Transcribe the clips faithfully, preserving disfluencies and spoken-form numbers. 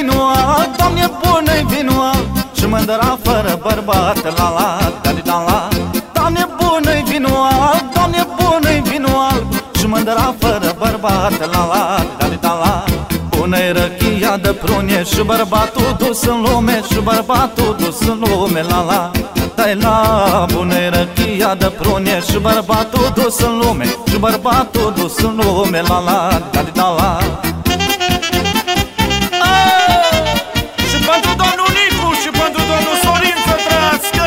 vinul alb, Doamne, bună-i vinul alb și mândra fără bărbat, la la, da-di-da la. Doamne, bună-i vinul alb, Doamne, bună-i vinul alb și mândra fără bărbat, la la, da-di-da la. Bună-i răchia de prune și bărbatul dus în lume, și bărbatul dus în lume, la la. Dai la, bună-i răchia de prune și bărbatul dus în lume, și bărbatul dus în lume, la la, da-di-da la. Și pentru domnul Nicu și pentru domnul Sorin să trăiască!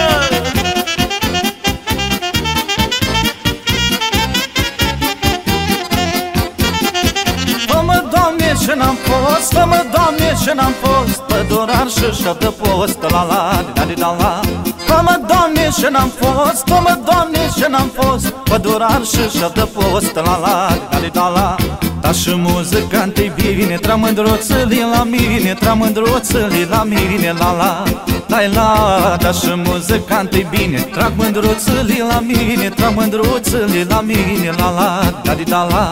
Fă-mă, Doamne, și n-am fost, fă-mă, Doamne, și n-am fost pădurar și șef de post, la la, da-di-da-la. Fă-mă, Doamne, și n-am fost, fă-mă, Doamne, și n-am fost pădurar și șef de post, la la, da-di-da-la. Da și muzicantii bine, trag mândruțălii la mine, trag mândruțălii la mine, la la. Dai la, da și muzicantii bine, trag mândruțălii la mine, trag mândruțălii la mine, la la, da-di-da-la.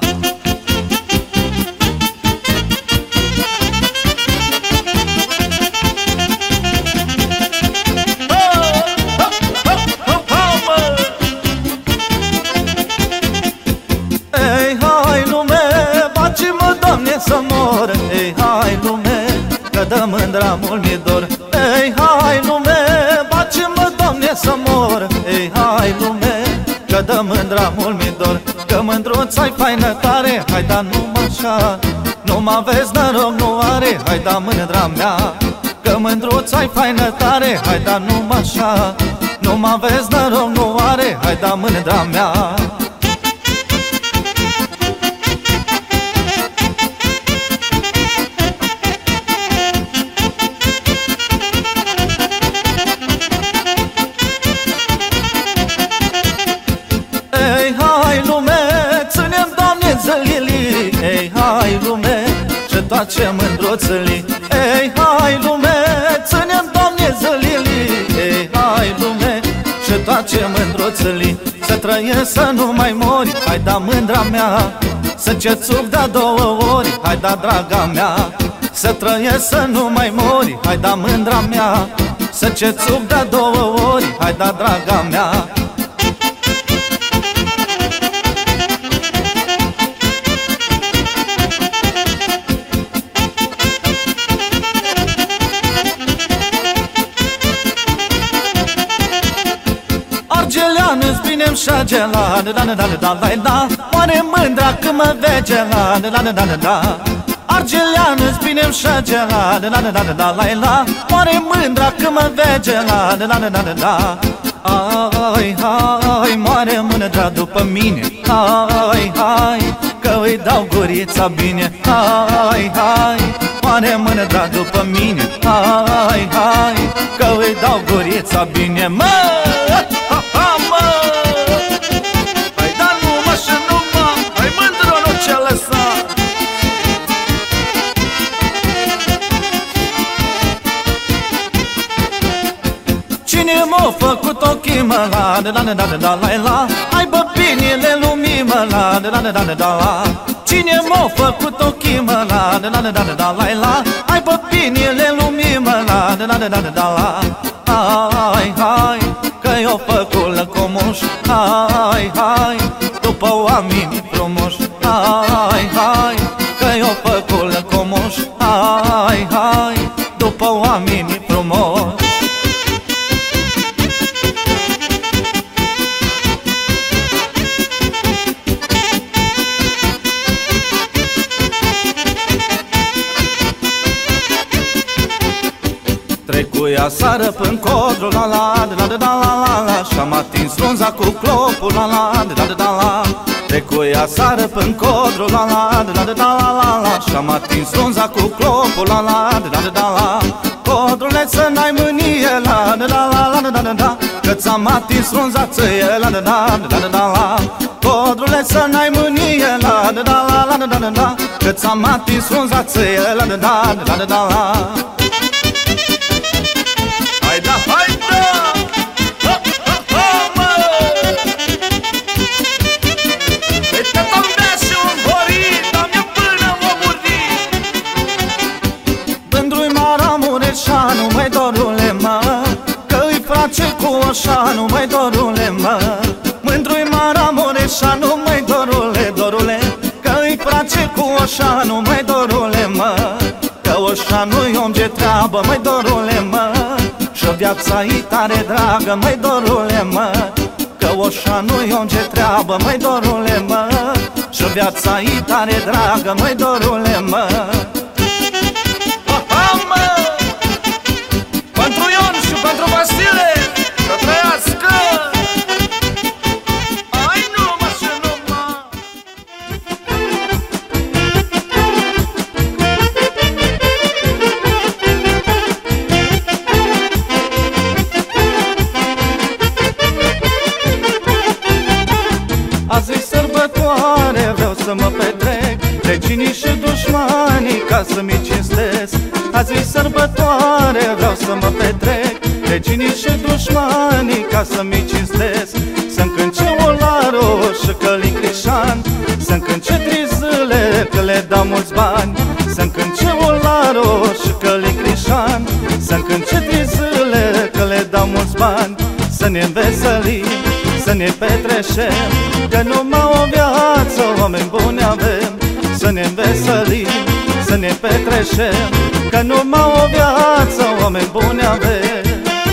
Să mor, ei, hai lume, că de mândra mult mi dor. Ei, hai lume, baci-mă, Doamne, să mor. Ei, hai lume, că de mândra mult mi dor. Că mândruța-i faină tare, hai da numai așa. Nu mă vezi noroc, nu are, hai da mândra mea. Că mândruța-i faină tare, hai da numai așa. Nu mă vezi noroc, nu are, hai da mândra mea. Ei, hai lume, și toate mândruțălii. Ei, hai lume, ținem, Doamne, zălilii. Ei, hai lume, și toate mândruțălii. Să trăiesc, să nu mai mori, hai da mândra mea. Să cețuc de două ori, hai da draga mea. Să trăiesc, să nu mai mori, hai da mândra mea. Să cețuc de două ori, hai da draga mea. Argeleană-ți bine-mi șage, la da da da da da da. Moare mândra când mă vege, la da da da da da. Argeleană-ți bine-mi șage, la da da da da da da. Moare mândra când mă vege, la da da da da da. Hai, hai, moare mândra după mine. Hai, hai, că îi dau gurița bine. Hai, hai, moare mândra după mine. Hai, hai, că îi dau gurița bine. Mă! Hai da numai și numai, hai mândră, nu ce-a lăsat. Cine m-a făcut ochii, mă, la da da da da da la la. Aibă binele lumii, mă, la da da da da da la. Cine m-a făcut ochii, mă, la da da da da da la la. Aibă binele lumii, mă, la da da da da da la. Hai, hai, că eu făcut lăcomuș. Hai, hai, după oameni frumoși. Hai, hai, că eu făcut lăcomuș. Hai, hai, după oameni frumoși. Trecuia sară până codru, la la la la la la la la. Și-am atins frunza cu clopul, la la la la la la. Trecuia sară până codru, la la la la la la la. Și-am atins frunza cu clopul, la la la la la. Codrule, să n-ai mânie, la la la la la la la. Că ți-am atins frunza ție, la la la la la la. Codrule, să n-ai mânie, la la la la la la la. Că ți-am atins frunza ție, la la la la la la. Hai da, hai da! Ha, ha, ha, mă! Uite că-mi dea și un horit, dar mi-e până mă muri. Mureșanu, măi dorule, mă, că-i face cu Oșanu, măi dorule, mă. Mândru-i Mara Mureșanu, măi dorule, dorule, că-i face cu Oșanu, măi dorule, mă. Că Oșanu-i om ce treabă, măi dorule, mă, și viața-i tare dragă, măi dorule, mă. Că Oșanu-i om ce treabă, măi dorule, mă, și viața-i tare dragă, măi dorule, mă. Pentru Ion și pentru Vasile, să trăiască! Ai numai și numai! Azi-i sărbătoare, vreau să mă petrec, vecinii și dușmanii ca să-mi cinstesc. Azi-i sărbătoare, vreau să mă petrec, vecinii și dușmanii ca să-mi cinstesc. Să-mi cânce Olaru și Călin Crișan, să-mi cânce Trizâle că le dau mulți bani. Să-mi cânce Olaru și Călin Crișan, să-mi cânce Trizâle că le dau mulți bani. Să ne înveselim, să ne petreșem, că numai o viață oameni buni avem. Să ne înveselim, să ne petreșem, că numai o viață oameni buni avem.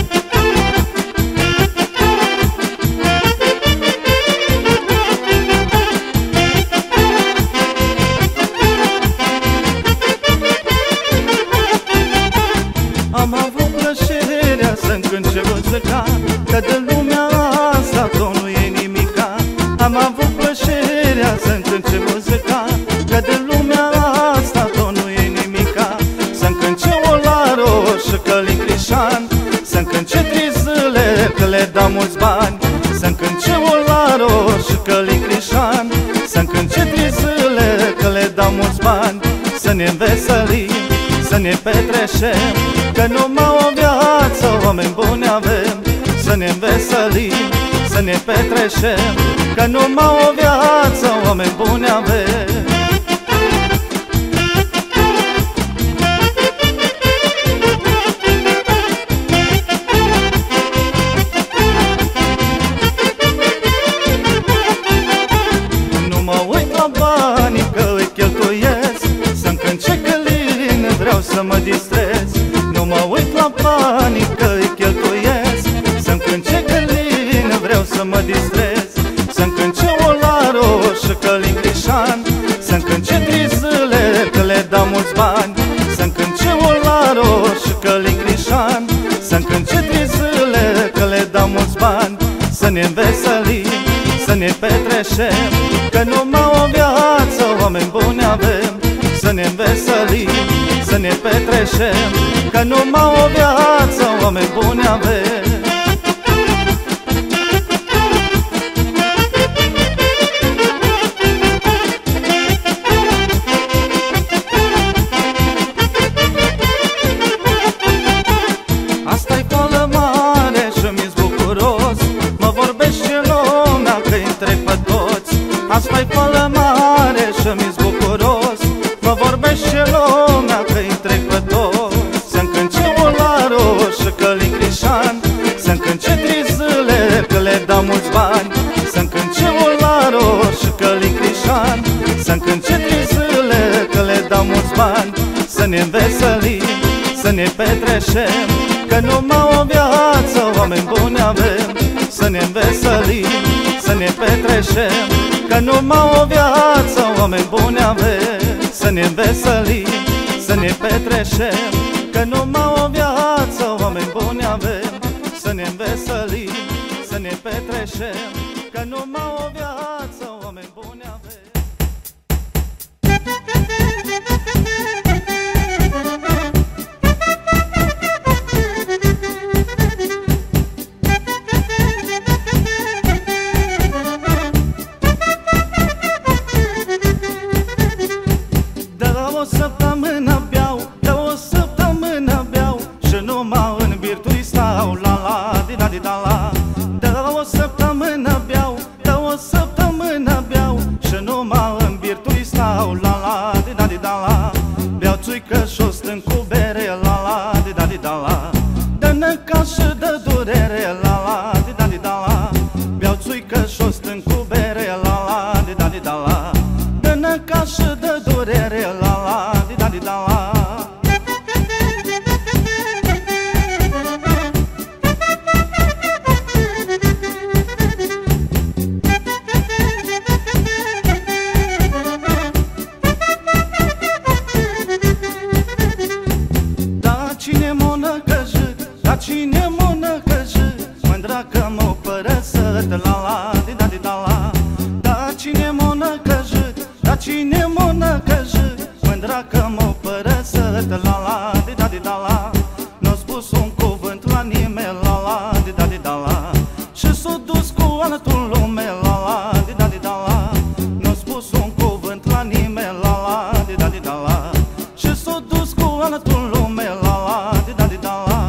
Am avut plăcerea să-mi cânce muzica, că de lumea asta tot nu e nimica. Am avut plăcerea să-mi cânce muzica, că de lumea asta tot nu e nimica. Să-mi cânce Olaru și Călin Crișan, să-mi cânce Trizâle că le dau mulți bani. Să-mi cânce Olaru și Călin Crișan, să-mi cânce Trizâle că le dau mulți bani. Să ne înveselim, să ne petreșem, că numai o viață oameni buni avem. Să ne înveselim, să ne petreșem, că numai o viață oameni buni avem. Nu mă uit la banii că îi cheltuiesc, să-mi cânce Călin, vreau să mă distrez. Nu mă uit la banii că îi cheltuiesc, să-mi cânce Călin, vreau să mă distrez. Să-mi cânce Olaru și Călin Crișan, să-mi cânce Trizâle că le dau mulți bani. Să-mi cânce Olaru și Călin Crișan, să-mi cânce Trizâle că le dau mulți bani. Să ne înveselim, să ne petreșem, că numai o viață oameni buni avem. Să ne înveselim, să ne petreșem, că numai o viață oameni buni avem. Asta-i foală mare și mi-s bucuros, mă vorbește lumea că-i întreg pe toți. Asta-i foală mare și mi-s bucuros, mă vorbește lumea că-i întreg pe toți. Să-mi cânce Olaru și Călin Crișan, să-mi cânce Trizâle că le dau mulți bani. Să-mi cânce Olaru și Călin Crișan, să-mi cânce Trizâle că le dau mulți bani. Să ne înveselim, să ne petreșem, că numai o viață oameni buni avem. Să ne înveselim, să ne petreșem, că numai o viață oameni buni avem. Să ne înveselim, să ne petreșem, că numai o viață oameni buni avem. Să ne înveselim, să ne petreșem, că numai o viață oameni buni avem. Beau țuică și-o stâng cu bere, la la de da di da la. Dă năcas și dă durere, la la, di da di da la. Beau țuică și o stâng cu bere, la la, di da di da la. Dă năcas și dă durere, la la, di da di da la. Cine m-o năcăjit, da cine m-o năcăjit, mândra că m-o părăsăt, la la, di da di da la. Da cine m-o năcăjit, da cine m-o năcăjit, mândra că m-o părăsăt, la la, di da di da la. N-o spus un cuvânt la nimeni, la la, di da di da la. Și s-o dus cu altul lume, la la, di da di da la. N-o spus un cuvânt la nimeni, la la, di da di da la. Și s-o dus cu altul lume, la la, di da di da la.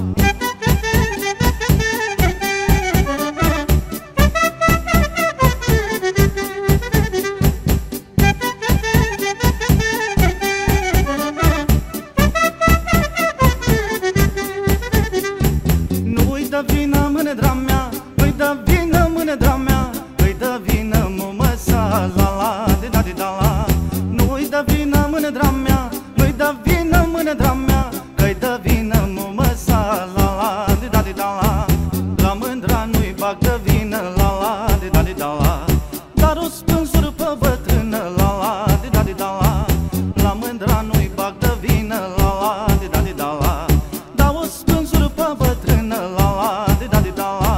Nu-i dă vină mânedra mea, nu-i dă vină mânedra mea, îi dă vină mumăsa, la la, di da di da la. Nu-i dă vină mânedra mea, nu-i dă vină mânedra mea, că-i dă vină mumăsa, la la, di da di da la. La mândra nu-i bag de vină, la la, di da di da la. Dar o spânzură pe bătrână, la la, di da di da la. La mândra nu-i bag de vină, la la, di da di da la. Dar o spânzură pe bătrână, la la, di da di da la.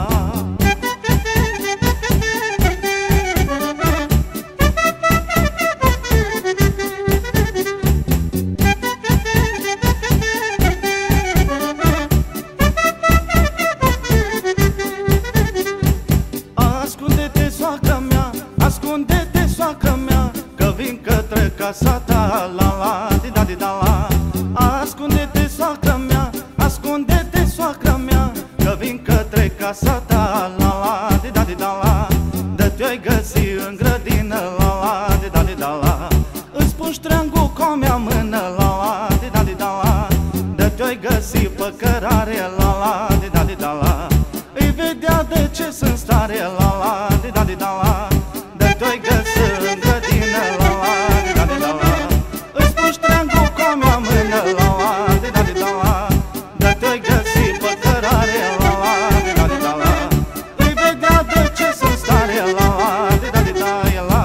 Ascunde-te, soacră mea, ascunde-te, soacră mea, că vin către casa ta, la la, di da di da la. Ascunde-te, soacră mea, ascunde-te, soacră mea, că vin către casa ta, la la, di da di da la. De te-ai găsi în grădină, la la, di da di da la. Îți pun ștreangul cu a mea mână, la la, di da di da la. De te-ai găsi pe cărare, la la, di da di da la. Îi vedea de ce sunt stare, la la, di da di da la. De te-ai găsi în grădină, la la, di da di da la. Îți pun ștreangul cu a mea mână, la la, di da di da la. De te-ai găsi pe cărare, la la, di da di da la. Îi vedea de ce sunt stare, la la, di da di da la.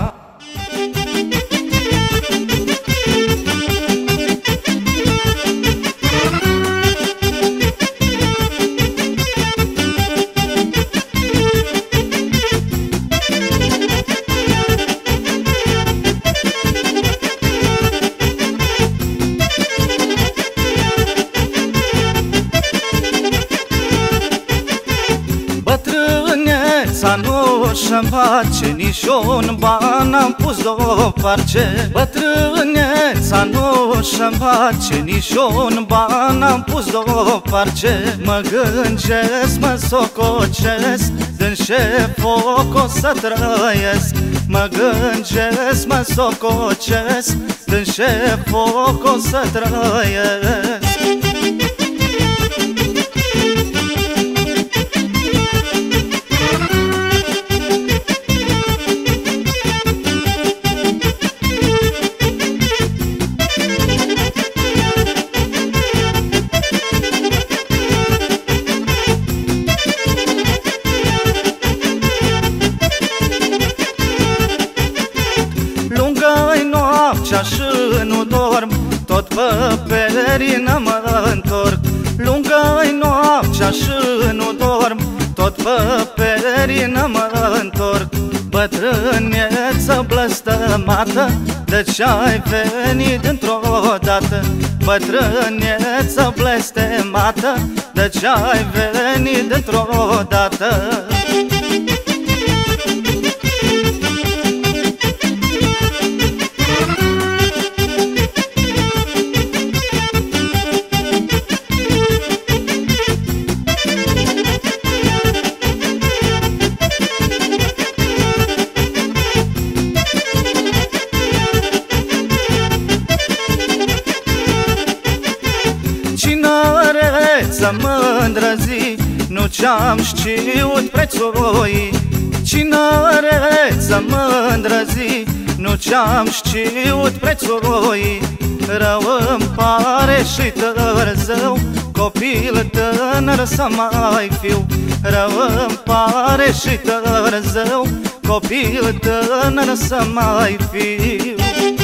Bătrâneța nu-și-mi face nici un ban, am pus deoparte. Bătrâneța nu-și-mi face nici un ban, am pus deoparte. Mă gândesc, mă sococesc, din ce foc o să trăiesc. Mă gândesc, mă sococesc, din ce foc o să trăiesc. Lungă-i noaptea și nu dorm, tot pe perină mă întorc. Lungă-i noaptea și nu dorm, tot pe perină mă întorc. Bătrâneță blăstămată, de ce-ai venit dintr-o dată? Bătrâneță blestemată, de ce-ai venit dintr-o dată? Tinereța mândră zi, nu ce-am știut prețui. Tinereța mândră zi, nu ce-am știut prețui. Rău îmi pare și târziu, copil tânăr să mai fiu. Rău îmi pare și târziu, copil tânăr să mai fiu.